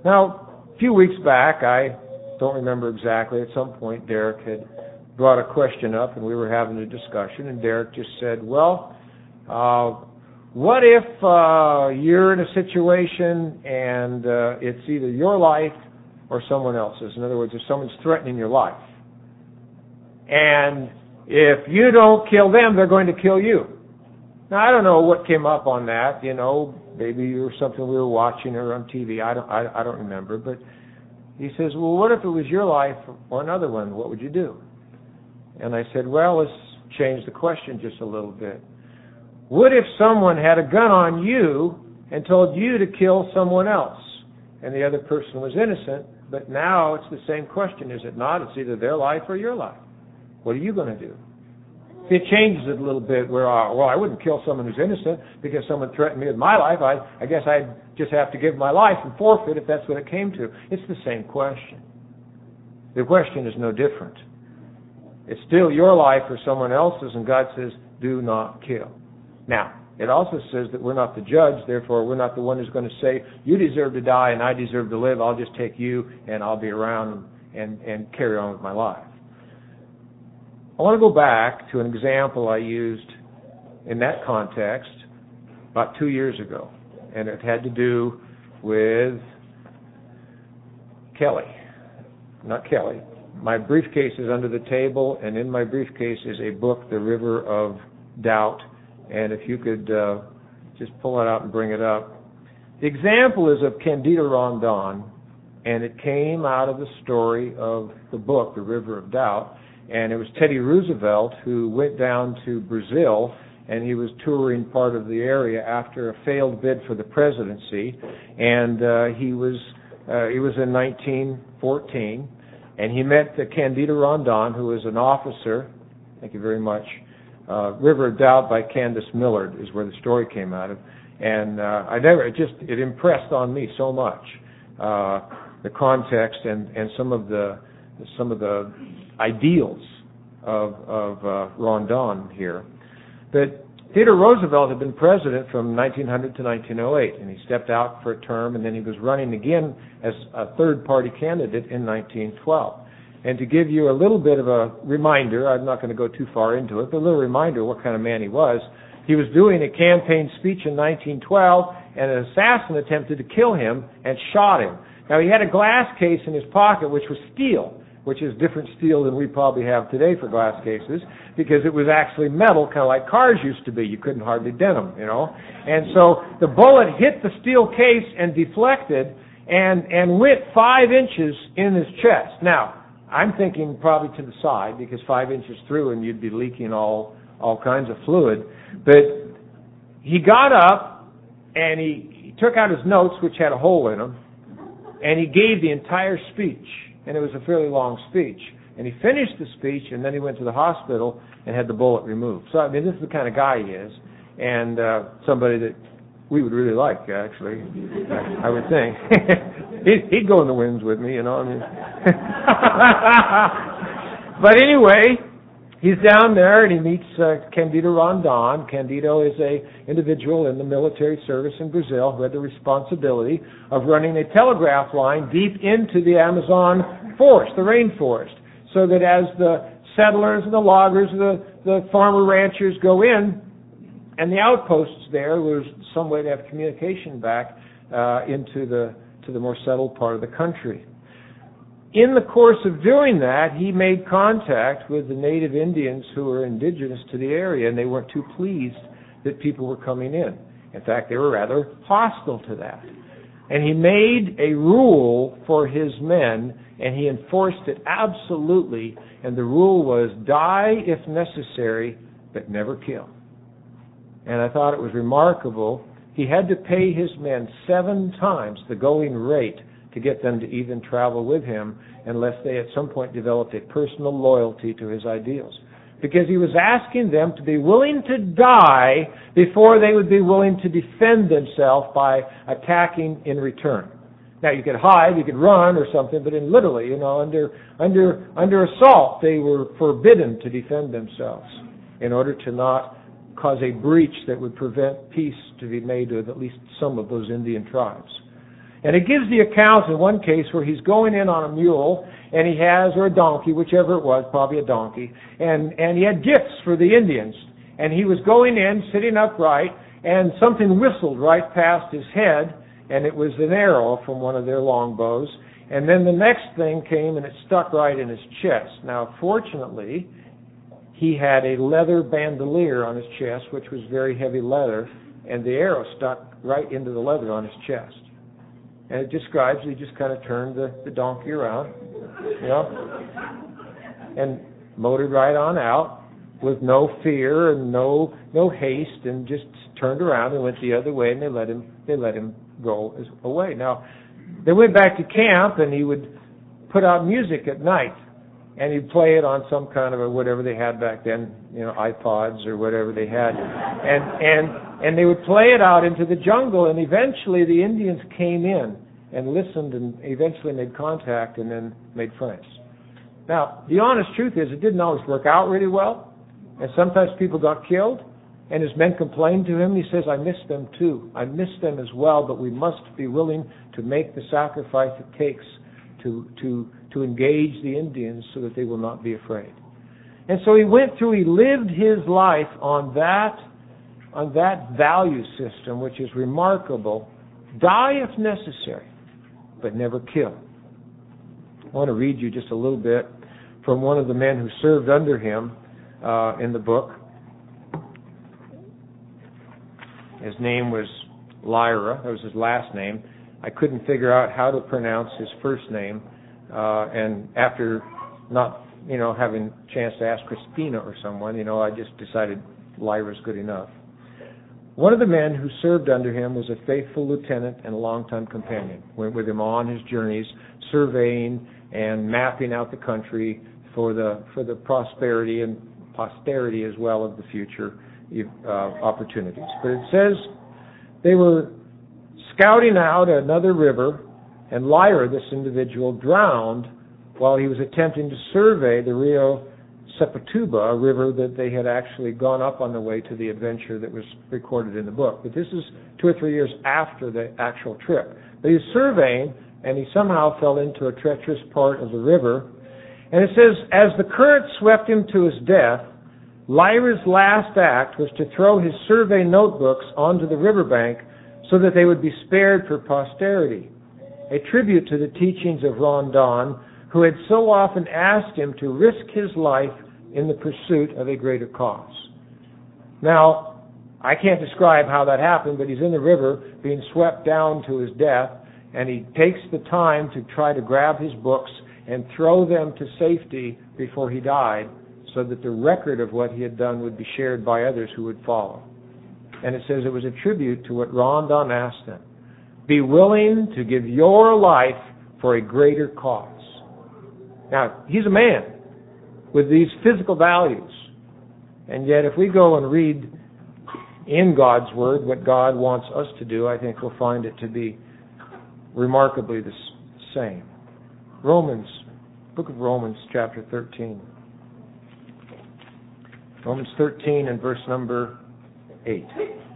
Now, a few weeks back, I don't remember exactly, at some point Derek had brought a question up and we were having a discussion, and Derek just said, well, what if you're in a situation and it's either your life or someone else's? In other words, if someone's threatening your life, and if you don't kill them, they're going to kill you. Now, I don't know what came up on that, maybe it was something we were watching or on TV, I don't remember, but he says, well, what if it was your life or another one? What would you do? And I said, well, let's change the question just a little bit. What if someone had a gun on you and told you to kill someone else, and the other person was innocent, but now it's the same question, is it not? It's either their life or your life. What are you going to do? It changes it a little bit where, well, I wouldn't kill someone who's innocent because someone threatened me with my life. I guess I'd just have to give my life and forfeit if that's what it came to. It's the same question. The question is no different. It's still your life or someone else's, and God says, do not kill. Now, it also says that we're not the judge, therefore we're not the one who's going to say, you deserve to die and I deserve to live, I'll just take you and I'll be around and carry on with my life. I want to go back to an example I used in that context about 2 years ago, and it had to do with Kelly. Not Kelly. My briefcase is under the table, and in my briefcase is a book, The River of Doubt, and if you could just pull it out and bring it up. The example is of Candido Rondon, and it came out of the story of the book, The River of Doubt. And it was Teddy Roosevelt who went down to Brazil, and he was touring part of the area after a failed bid for the presidency. And he was in 1914, and he met Candido Rondon, who was an officer. Thank you very much. River of Doubt by Candace Millard is where the story came out of. And it impressed on me so much, the context and some of the ideals of Rondon here. But Theodore Roosevelt had been president from 1900 to 1908, and he stepped out for a term, and then he was running again as a third-party candidate in 1912. And to give you a little bit of a reminder, I'm not going to go too far into it, but a little reminder of what kind of man he was doing a campaign speech in 1912, and an assassin attempted to kill him and shot him. Now, he had a glass case in his pocket, which was steel, which is different steel than we probably have today for glass cases, because it was actually metal, kind of like cars used to be. You couldn't hardly dent them, And so the bullet hit the steel case and deflected and went 5 inches in his chest. Now, I'm thinking probably to the side, because 5 inches through and you'd be leaking all kinds of fluid. But he got up and he took out his notes, which had a hole in them, and he gave the entire speech. And it was a fairly long speech. And he finished the speech, and then he went to the hospital and had the bullet removed. So, I mean, this is the kind of guy he is, and somebody that we would really like, actually, I would think. He'd go in the winds with me, But anyway, he's down there, and he meets Candido Rondon. Candido is an individual in the military service in Brazil who had the responsibility of running a telegraph line deep into the Amazon forest, the rainforest, so that as the settlers and the loggers, the farmer ranchers go in, and the outposts there was some way to have communication back into the more settled part of the country. In the course of doing that, he made contact with the native Indians who were indigenous to the area, and they weren't too pleased that people were coming in. In fact, they were rather hostile to that. And he made a rule for his men, and he enforced it absolutely, and the rule was die if necessary, but never kill. And I thought it was remarkable. He had to pay his men 7 times the going rate to get them to even travel with him, unless they at some point developed a personal loyalty to his ideals. Because he was asking them to be willing to die before they would be willing to defend themselves by attacking in return. Now, you could hide, you could run or something, but literally, under assault, they were forbidden to defend themselves in order to not cause a breach that would prevent peace to be made with at least some of those Indian tribes. And it gives the account in one case where he's going in on a mule, and he has, or a donkey, whichever it was, probably a donkey, and he had gifts for the Indians. And he was going in, sitting upright, and something whistled right past his head, and it was an arrow from one of their longbows. And then the next thing came, and it stuck right in his chest. Now, fortunately, he had a leather bandolier on his chest, which was very heavy leather, and the arrow stuck right into the leather on his chest. And it describes, he just kind of turned the donkey around, and motored right on out with no fear and no haste, and just turned around and went the other way, and they let him go away. Now, they went back to camp, and he would put out music at night, and he'd play it on some kind of a whatever they had back then, iPods or whatever they had, and they would play it out into the jungle, and eventually the Indians came in and listened, and eventually made contact, and then made friends. Now, the honest truth is, it didn't always work out really well, and sometimes people got killed, and his men complained to him. He says, I miss them too. I miss them as well, but we must be willing to make the sacrifice it takes to engage the Indians so that they will not be afraid. And so he lived his life on that value system, which is remarkable. Die if necessary, but never kill. I want to read you just a little bit from one of the men who served under him in the book. His name was Lyra. That was his last name. I couldn't figure out how to pronounce his first name, and after not, having a chance to ask Christina or someone, I just decided Lyra's good enough. One of the men who served under him was a faithful lieutenant and a longtime companion. Went with him on his journeys, surveying and mapping out the country for the prosperity and posterity as well of the future opportunities. But it says they were scouting out another river, and Lyra, this individual, drowned while he was attempting to survey the Rio Sepatuba, a river that they had actually gone up on the way to the adventure that was recorded in the book. But this is 2 or 3 years after the actual trip. But he was surveying, and he somehow fell into a treacherous part of the river. And it says, as the current swept him to his death, Lyra's last act was to throw his survey notebooks onto the riverbank so that they would be spared for posterity, a tribute to the teachings of Rondon, who had so often asked him to risk his life in the pursuit of a greater cause. Now, I can't describe how that happened, but he's in the river being swept down to his death, and he takes the time to try to grab his books and throw them to safety before he died, so that the record of what he had done would be shared by others who would follow. And it says it was a tribute to what Rondon asked them. Be willing to give your life for a greater cause. Now, he's a man with these physical values. And yet, if we go and read in God's Word what God wants us to do, I think we'll find it to be remarkably the same. Book of Romans, chapter 13. Romans 13 and verse number 8.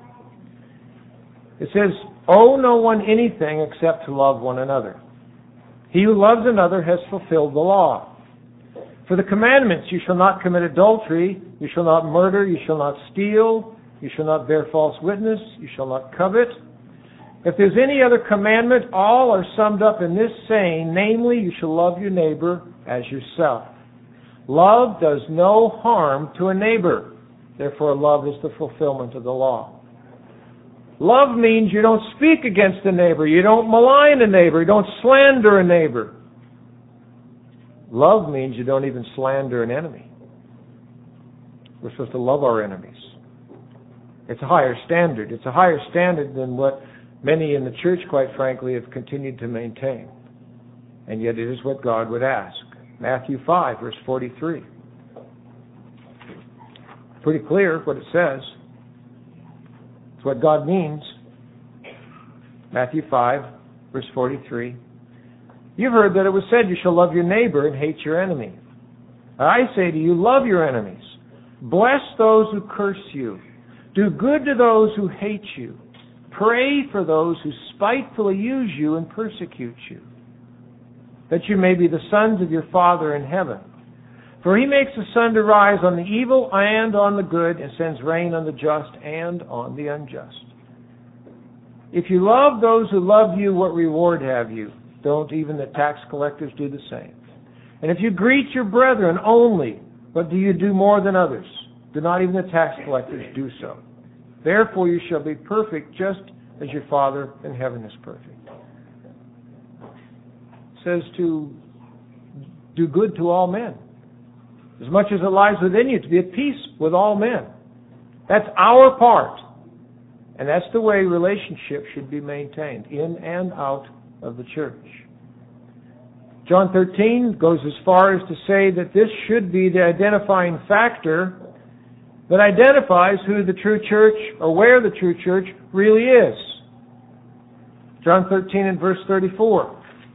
It says, owe no one anything except to love one another. He who loves another has fulfilled the law. For the commandments, you shall not commit adultery, you shall not murder, you shall not steal, you shall not bear false witness, you shall not covet. If there's any other commandment, all are summed up in this saying, namely, you shall love your neighbor as yourself. Love does no harm to a neighbor. Therefore, love is the fulfillment of the law. Love means you don't speak against a neighbor. You don't malign a neighbor. You don't slander a neighbor. Love means you don't even slander an enemy. We're supposed to love our enemies. It's a higher standard. It's a higher standard than what many in the church, quite frankly, have continued to maintain. And yet it is what God would ask. Matthew 5, verse 43. Pretty clear what it says. It's what God means. Matthew 5, verse 43. You've heard that it was said, you shall love your neighbor and hate your enemy. I say to you, love your enemies. Bless those who curse you. Do good to those who hate you. pray for those who spitefully use you and persecute you, that you may be the sons of your Father in heaven. For He makes the sun to rise on the evil and on the good, and sends rain on the just and on the unjust. If you love those who love you, what reward have you? Don't even the tax collectors do the same? And if you greet your brethren only, but do you do more than others? Do not even the tax collectors do so? Therefore you shall be perfect, just as your Father in heaven is perfect. It says to do good to all men, as much as it lies within you, to be at peace with all men. That's our part. And that's the way relationships should be maintained, in and out of the church. John 13 goes as far as to say that this should be the identifying factor that identifies who the true church, or where the true church really is. John 13 and verse 34.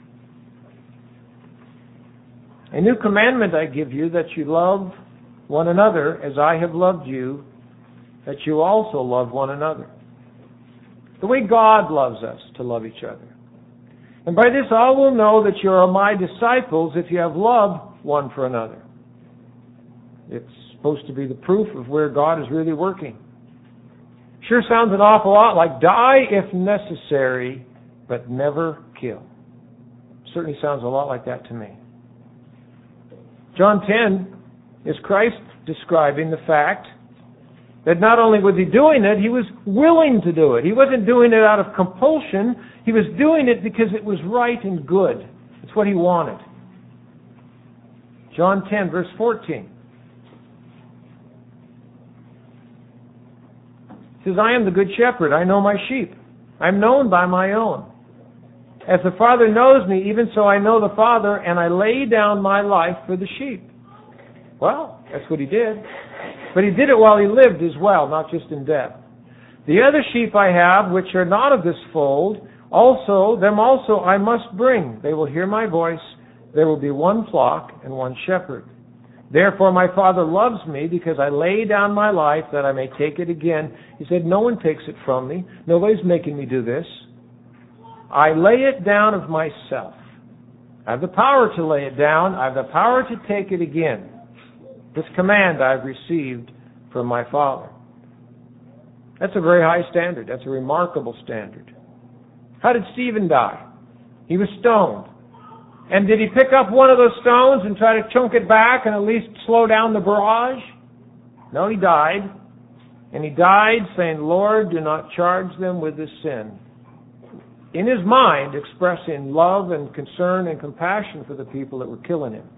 A new commandment I give you, that you love one another as I have loved you, that you also love one another. The way God loves us to love each other. And by this all will know that you are my disciples, if you have love one for another. It's supposed to be the proof of where God is really working. Sure sounds an awful lot like die if necessary, but never kill. Certainly sounds a lot like that to me. John 10 is Christ describing the fact that not only was He doing it, He was willing to do it. He wasn't doing it out of compulsion. He was doing it because it was right and good. It's what He wanted. John 10, verse 14. It says, I am the good shepherd. I know my sheep. I am known by my own. As the Father knows me, even so I know the Father, and I lay down my life for the sheep. Well, that's what He did. But He did it while He lived as well, not just in death. The other sheep I have, which are not of this fold, them also I must bring. They will hear my voice. There will be one flock and one shepherd. Therefore my Father loves me, because I lay down my life that I may take it again. He said, no one takes it from me. Nobody's making me do this. I lay it down of myself. I have the power to lay it down. I have the power to take it again. This command I've received from my Father. That's a very high standard. That's a remarkable standard. How did Stephen die? He was stoned. And did he pick up one of those stones and try to chunk it back and at least slow down the barrage? No, he died. And he died saying, Lord, do not charge them with this sin. In his mind, expressing love and concern and compassion for the people that were killing him.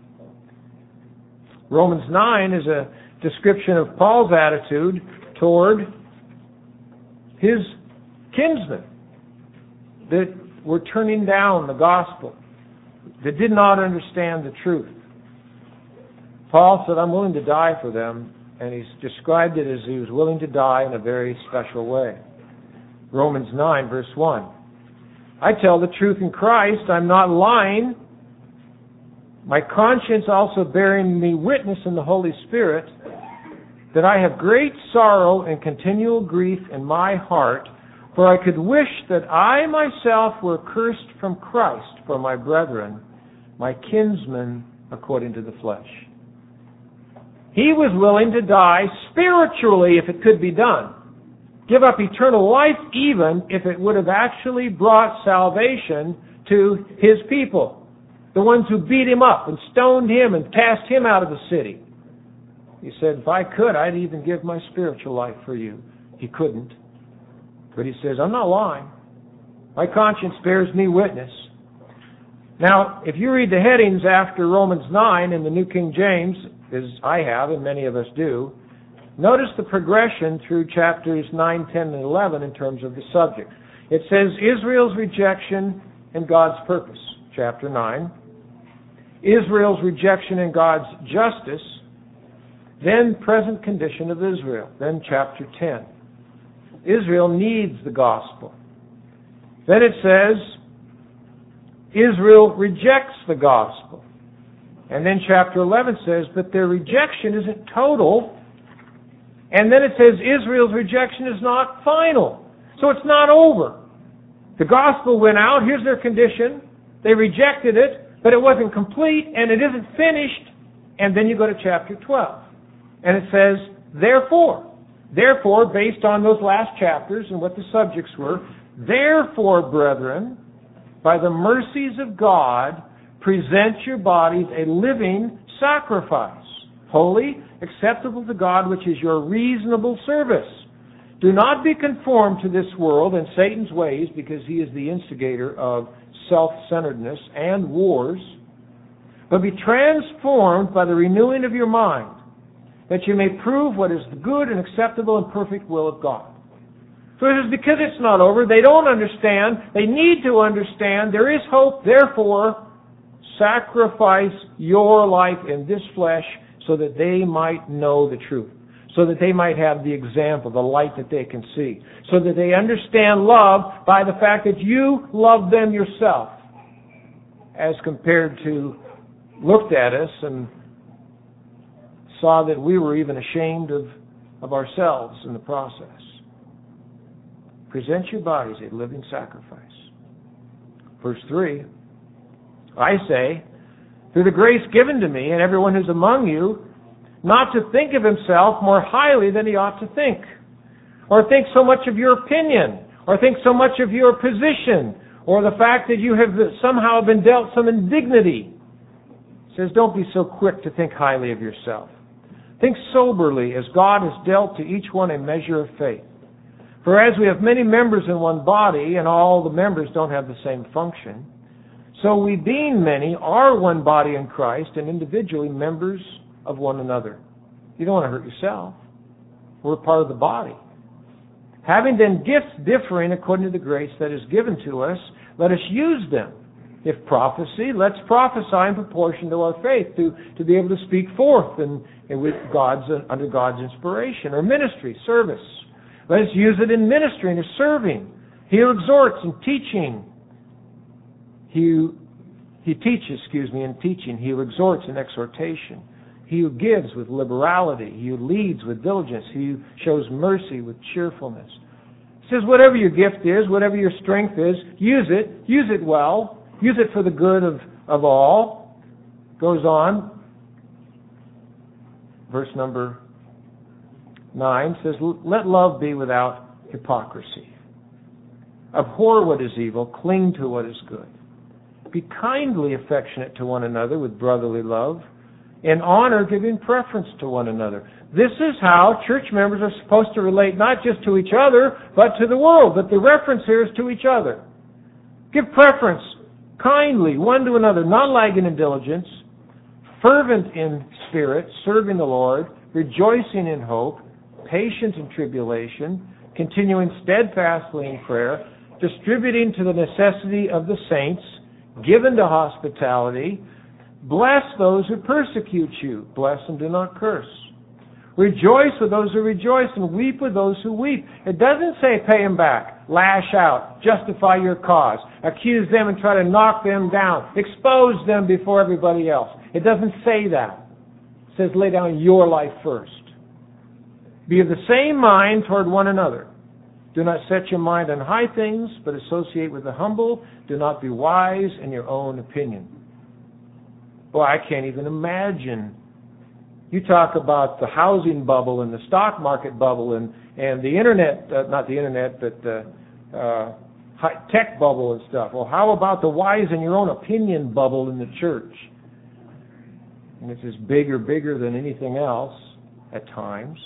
Romans 9 is a description of Paul's attitude toward his kinsmen that were turning down the gospel, that did not understand the truth. Paul said, I'm willing to die for them, and he's described it as he was willing to die in a very special way. Romans 9, verse 1. I tell the truth in Christ, I'm not lying. My conscience also bearing me witness in the Holy Spirit that I have great sorrow and continual grief in my heart, for I could wish that I myself were cursed from Christ for my brethren, my kinsmen according to the flesh. He was willing to die spiritually if it could be done. Give up eternal life even if it would have actually brought salvation to his people. The ones who beat him up and stoned him and cast him out of the city. He said, if I could, I'd even give my spiritual life for you. He couldn't. But he says, I'm not lying. My conscience bears me witness. Now, if you read the headings after Romans 9 in the New King James, as I have and many of us do, notice the progression through chapters 9, 10, and 11 in terms of the subject. It says Israel's rejection and God's purpose, chapter 9. Israel's rejection and God's justice, then present condition of Israel, then chapter 10. Israel needs the gospel. Then it says Israel rejects the gospel. And then chapter 11 says, but their rejection isn't total. And then it says Israel's rejection is not final. So it's not over. The gospel went out. Here's their condition. They rejected it, but it wasn't complete, and it isn't finished. And then you go to chapter 12. And it says, therefore, based on those last chapters and what the subjects were, therefore, brethren, by the mercies of God, present your bodies a living sacrifice, holy, acceptable to God, which is your reasonable service. Do not be conformed to this world and Satan's ways, because he is the instigator of self-centeredness and wars, but be transformed by the renewing of your mind, that you may prove what is the good and acceptable and perfect will of God. So it is because it's not over. They don't understand. They need to understand. There is hope. Therefore, sacrifice your life in this flesh so that they might know the truth, so that they might have the example, the light that they can see, so that they understand love by the fact that you love them yourself, as compared to looked at us and saw that we were even ashamed of ourselves in the process. Present your bodies a living sacrifice. Verse 3, I say, through the grace given to me and everyone who's among you, not to think of himself more highly than he ought to think, or think so much of your opinion, or think so much of your position, or the fact that you have somehow been dealt some indignity. It says, don't be so quick to think highly of yourself. Think soberly, as God has dealt to each one a measure of faith. For as we have many members in one body, and all the members don't have the same function, so we, being many, are one body in Christ, and individually members of one another. You don't want to hurt yourself. We're part of the body. Having then gifts differing according to the grace that is given to us, let us use them. If prophecy, let's prophesy in proportion to our faith, to be able to speak forth and with under God's inspiration. Or ministry, service. Let us use it in ministering or serving. He who exhorts in teaching. He teaches, in teaching. He who exhorts in exhortation. He who gives with liberality. He who leads with diligence. He who shows mercy with cheerfulness. It says whatever your gift is, whatever your strength is, use it. Use it well. Use it for the good of all. Goes on. Verse number 9 says, let love be without hypocrisy. Abhor what is evil. Cling to what is good. Be kindly affectionate to one another with brotherly love. In honor, giving preference to one another. This is how church members are supposed to relate not just to each other, but to the world. But the reference here is to each other. Give preference kindly one to another, not lagging in diligence, fervent in spirit, serving the Lord, rejoicing in hope, patient in tribulation, continuing steadfastly in prayer, distributing to the necessity of the saints, given to hospitality. Bless those who persecute you. Bless and do not curse. Rejoice with those who rejoice and weep with those who weep. It doesn't say pay them back, lash out, justify your cause, accuse them and try to knock them down, expose them before everybody else. It doesn't say that. It says lay down your life first. Be of the same mind toward one another. Do not set your mind on high things, but associate with the humble. Do not be wise in your own opinion. Boy, I can't even imagine. You talk about the housing bubble and the stock market bubble and the internet, not the internet, but the tech bubble and stuff. Well, how about the wise in your own opinion bubble in the church? And it's just bigger than anything else at times.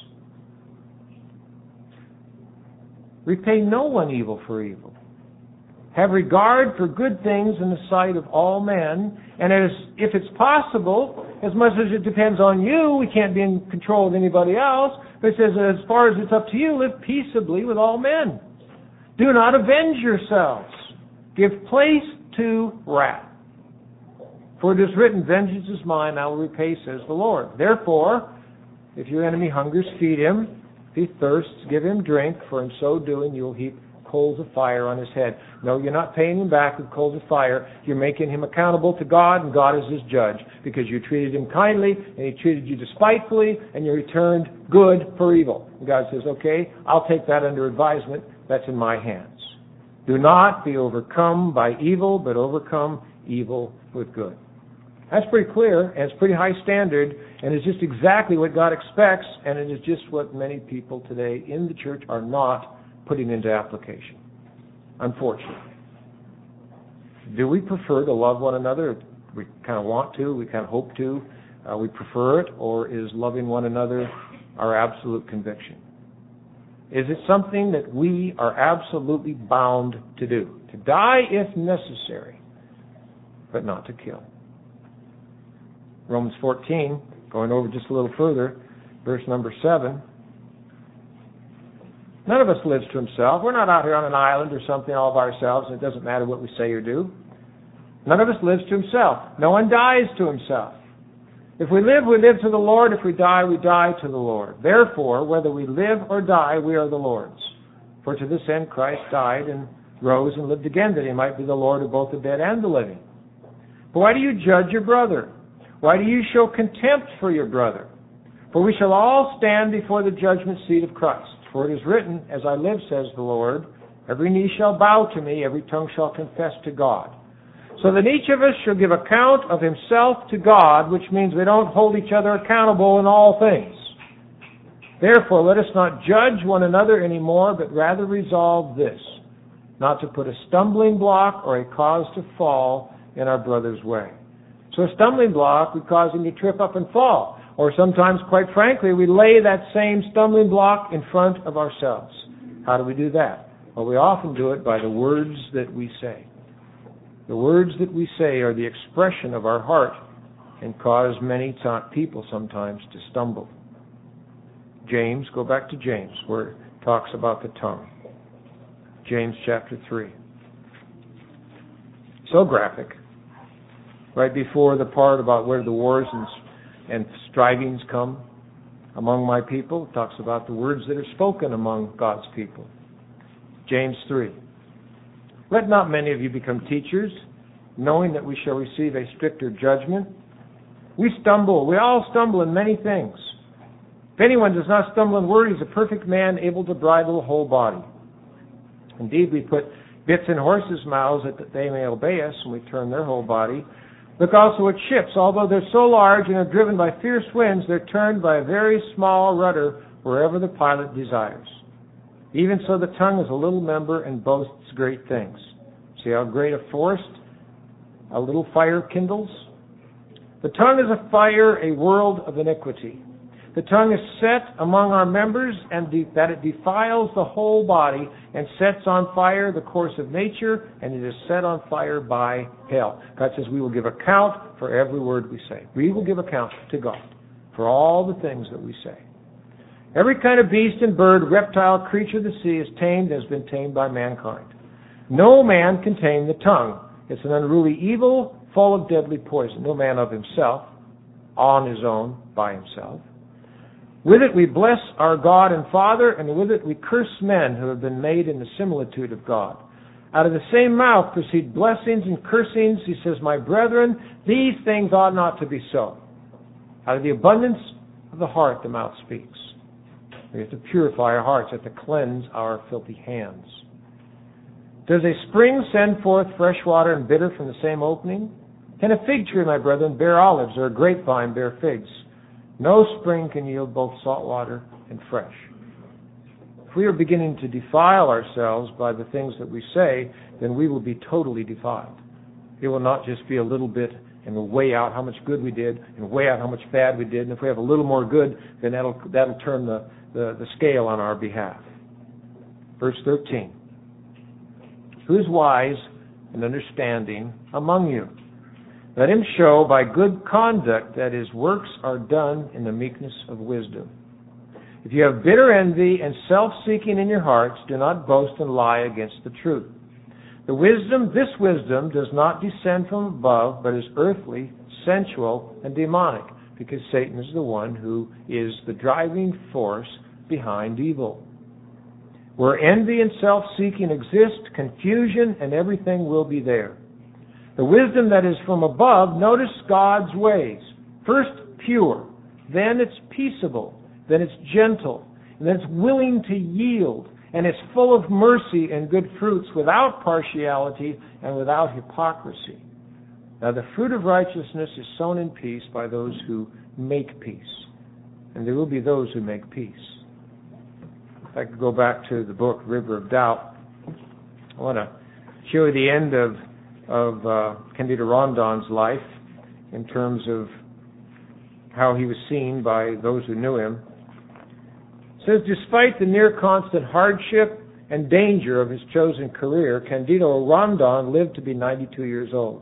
Repay no one evil for evil. Have regard for good things in the sight of all men, and if it's possible, as much as it depends on you, we can't be in control of anybody else, but it says as far as it's up to you, live peaceably with all men. Do not avenge yourselves. Give place to wrath. For it is written, vengeance is mine, I will repay, says the Lord. Therefore, if your enemy hungers, feed him. If he thirsts, give him drink, for in so doing you will heap coals of fire on his head. No, you're not paying him back with coals of fire. You're making him accountable to God, and God is his judge, because you treated him kindly, and he treated you despitefully, and you returned good for evil. And God says, okay, I'll take that under advisement. that's in my hands. Do not be overcome by evil, but overcome evil with good. That's pretty clear, and it's pretty high standard, and it's just exactly what God expects, and it is just what many people today in the church are not putting into application, unfortunately. Do we prefer to love one another? We kind of want to, we kind of hope to, we prefer it, or is loving one another our absolute conviction? Is it something that we are absolutely bound to do? To die if necessary, but not to kill. Romans 14, going over just a little further, verse number 7. None of us lives to himself. We're not out here on an island or something all by ourselves, and it doesn't matter what we say or do. None of us lives to himself. No one dies to himself. If we live to the Lord. If we die to the Lord. Therefore, whether we live or die, we are the Lord's. For to this end Christ died and rose and lived again, that he might be the Lord of both the dead and the living. But why do you judge your brother? Why do you show contempt for your brother? For we shall all stand before the judgment seat of Christ. For it is written, as I live, says the Lord, every knee shall bow to me, every tongue shall confess to God. So that each of us shall give account of himself to God, which means we don't hold each other accountable in all things. Therefore, let us not judge one another anymore, but rather resolve this, not to put a stumbling block or a cause to fall in our brother's way. So a stumbling block would cause him to trip up and fall. Or sometimes, quite frankly, we lay that same stumbling block in front of ourselves. How do we do that? Well, we often do it by the words that we say. The words that we say are the expression of our heart and cause many people sometimes to stumble. James, go back to James, where it talks about the tongue. James chapter 3. So graphic. Right before the part about where the wars and strivings come among my people, it talks about the words that are spoken among God's people. James 3. Let not many of you become teachers, knowing that we shall receive a stricter judgment. We all stumble in many things. If anyone does not stumble in word, he's a perfect man, able to bridle the whole body. Indeed, we put bits in horses' mouths that they may obey us, and we turn their whole body. Look also at ships. Although they're so large and are driven by fierce winds, they're turned by a very small rudder wherever the pilot desires. Even so, the tongue is a little member and boasts great things. See how great a forest a little fire kindles? The tongue is a fire, a world of iniquity. The tongue is set among our members, and that it defiles the whole body and sets on fire the course of nature, and it is set on fire by hell. God says we will give account for every word we say. We will give account to God for all the things that we say. Every kind of beast and bird, reptile, creature of the sea is tamed, has been tamed by mankind. No man can tame the tongue. It's an unruly evil, full of deadly poison. No man of himself, on his own, by himself. With it we bless our God and Father, and with it we curse men who have been made in the similitude of God. Out of the same mouth proceed blessings and cursings. He says, my brethren, these things ought not to be so. Out of the abundance of the heart the mouth speaks. We have to purify our hearts. We have to cleanse our filthy hands. Does a spring send forth fresh water and bitter from the same opening? Can a fig tree, my brethren, bear olives, or a grapevine bear figs? No spring can yield both salt water and fresh. If we are beginning to defile ourselves by the things that we say, then we will be totally defiled. It will not just be a little bit, and we'll weigh out how much good we did, and weigh out how much bad we did, and if we have a little more good, then that'll turn the scale on our behalf. Verse 13. Who is wise and understanding among you? Let him show by good conduct that his works are done in the meekness of wisdom. If you have bitter envy and self-seeking in your hearts, do not boast and lie against the truth. This wisdom does not descend from above, but is earthly, sensual, and demonic, because Satan is the one who is the driving force behind evil. Where envy and self-seeking exist, confusion and everything will be there. The wisdom that is from above, notice God's ways. First, pure. Then it's peaceable. Then it's gentle. And then it's willing to yield. and is full of mercy and good fruits, without partiality and without hypocrisy. Now the fruit of righteousness is sown in peace by those who make peace. And there will be those who make peace. If I could go back to the book River of Doubt, I want to show you the end of Candido Rondon's life in terms of how he was seen by those who knew him. It says, despite the near constant hardship and danger of his chosen career, Candido Rondon lived to be 92 years old.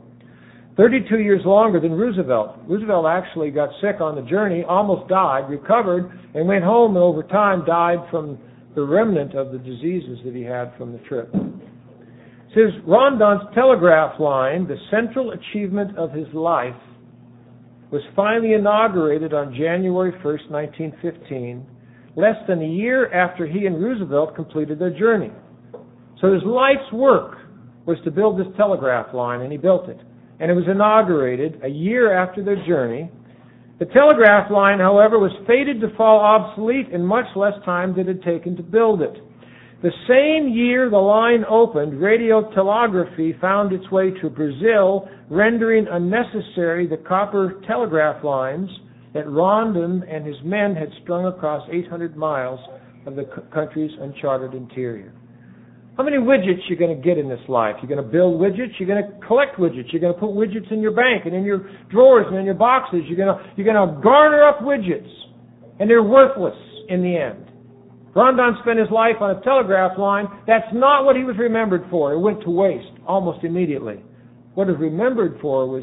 32 years longer than Roosevelt. Roosevelt actually got sick on the journey, almost died, recovered, and went home, and over time died from the remnant of the diseases that he had from the trip. It says, Rondon's telegraph line, the central achievement of his life, was finally inaugurated on January 1st, 1915, less than a year after he and Roosevelt completed their journey. So his life's work was to build this telegraph line, and he built it. And it was inaugurated a year after their journey. The telegraph line, however, was fated to fall obsolete in much less time than it had taken to build it. The same year the line opened, radio telegraphy found its way to Brazil, rendering unnecessary the copper telegraph lines that Rondon and his men had strung across 800 miles of the country's uncharted interior. How many widgets you're going to get in this life? You're going to build widgets. You're going to collect widgets. You're going to put widgets in your bank and in your drawers and in your boxes. You're going to garner up widgets, and they're worthless in the end. Rondon spent his life on a telegraph line. That's not what he was remembered for. It went to waste almost immediately. What he was remembered for was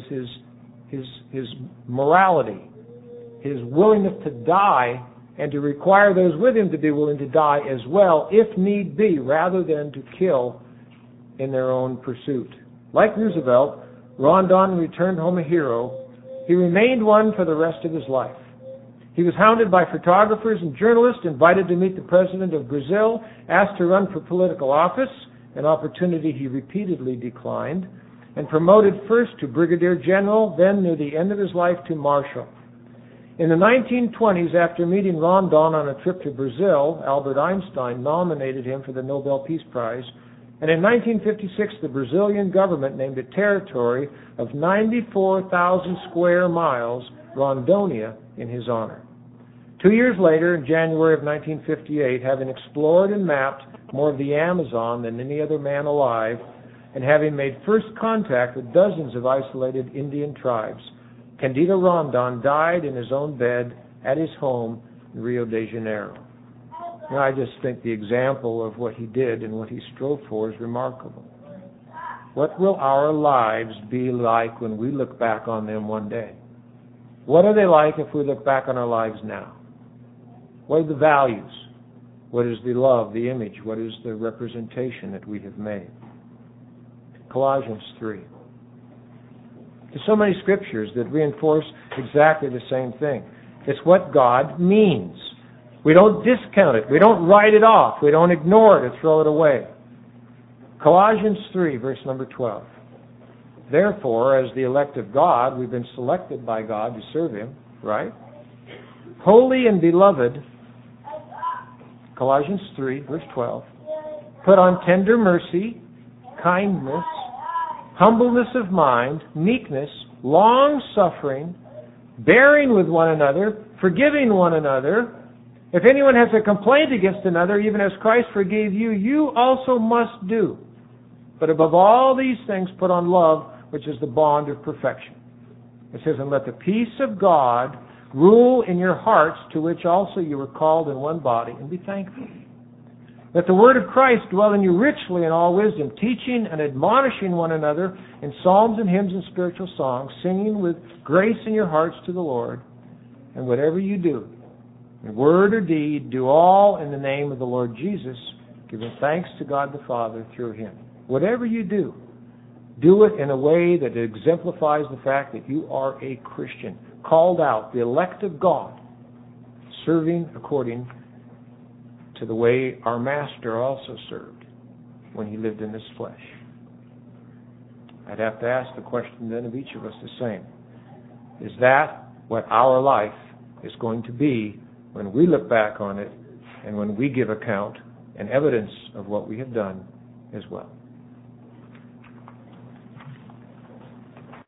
his morality, his willingness to die, and to require those with him to be willing to die as well, if need be, rather than to kill in their own pursuit. Like Roosevelt, Rondon returned home a hero. He remained one for the rest of his life. He was hounded by photographers and journalists, invited to meet the president of Brazil, asked to run for political office, an opportunity he repeatedly declined, and promoted first to brigadier general, then near the end of his life to marshal. In the 1920s, after meeting Rondon on a trip to Brazil, Albert Einstein nominated him for the Nobel Peace Prize, and in 1956 the Brazilian government named a territory of 94,000 square miles, Rondonia, in his honor. 2 years later, in January of 1958, having explored and mapped more of the Amazon than any other man alive, and having made first contact with dozens of isolated Indian tribes, Candido Rondon died in his own bed at his home in Rio de Janeiro. And I just think the example of what he did and what he strove for is remarkable. What will our lives be like when we look back on them one day? What are they like if we look back on our lives now? What are the values? What is the love, the image? What is the representation that we have made? Colossians 3. There's so many scriptures that reinforce exactly the same thing. It's what God means. We don't discount it. We don't write it off. We don't ignore it or throw it away. Colossians 3, verse number 12. Therefore, as the elect of God, we've been selected by God to serve Him, right? Holy and beloved, Colossians 3, verse 12. Put on tender mercy, kindness, humbleness of mind, meekness, long-suffering, bearing with one another, forgiving one another. If anyone has a complaint against another, even as Christ forgave you, you also must do. But above all these things, put on love, which is the bond of perfection. It says, and let the peace of God rule in your hearts, to which also you were called in one body, and be thankful. Let the word of Christ dwell in you richly in all wisdom, teaching and admonishing one another in psalms and hymns and spiritual songs, singing with grace in your hearts to the Lord. And whatever you do, in word or deed, do all in the name of the Lord Jesus, giving thanks to God the Father through Him. Whatever you do it in a way that exemplifies the fact that you are a Christian, called out, the elect of God, serving according to the way our Master also served when He lived in this flesh. I'd have to ask the question then of each of us the same. Is that what our life is going to be when we look back on it and when we give account and evidence of what we have done as well.